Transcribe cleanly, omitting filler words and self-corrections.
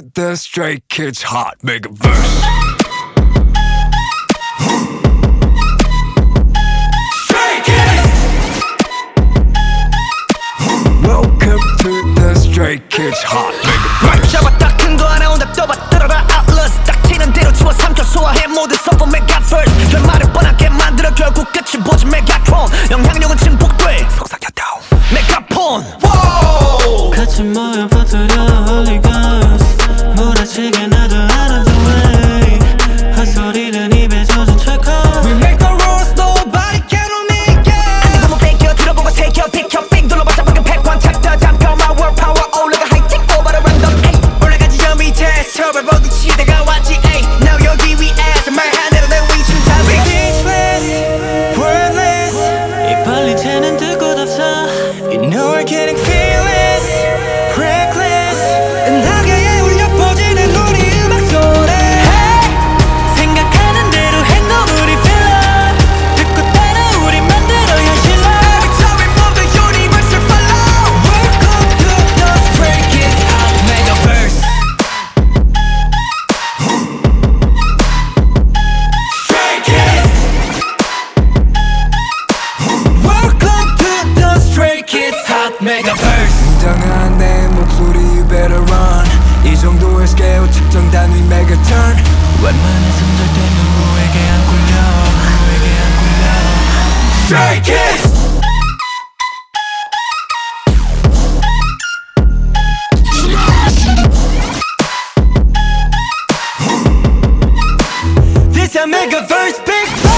the Stray Kids Hot Megaverse. Stray Kids! Welcome to the Stray Kids Hot Megaverse. 잡았다 큰 거 하나 온다 또 받들어라 Atlas 딱 치는 대로 치워 삼켜 소화해 모든 서버 Megaverse. 결말을 뻔하게 만들어 결국 끝을 보지 Megatron. 영향력은 증폭돼 속삭였다 메가폰. 같이 모여 퍼뜨려 Holy Ghost 몰아치게 나도 out of the way. 헛소리는 입에 젖은 철컥. We make the rules nobody can make it. 안 한번 뺏겨 들어보고 새겨 비켜 빙 둘러봤자 방금 패권 챕터 잠겨 my world power 올라가 하이팅 over the random ay. 올라가지 저 밑에 서버 보기 시대가 왔지 ay. Now 여기 위에서 말한 대로 내 위치는 다 speechless wordless. 이 빨리 새는 듯 없어. You know we're getting fearless reckless. 은하계에 울려 퍼지는 우리 음악 소리. Hey! 생각하는 대로 행동 우리 filler. 듣고 따라 우리 만들어 현실로. Every time we move the universe will follow. Welcome to the Stray Kids Hot Megaverse. Stray Kids. Welcome to the Stray Kids Hot Megaverse. 굉장한 내 목소리 you better run. 이 정도의 스케일 측정 단위 메가턴. 웬만한 성적 때 누구에게 안 굴려. Stray Kids! This a Megaverse big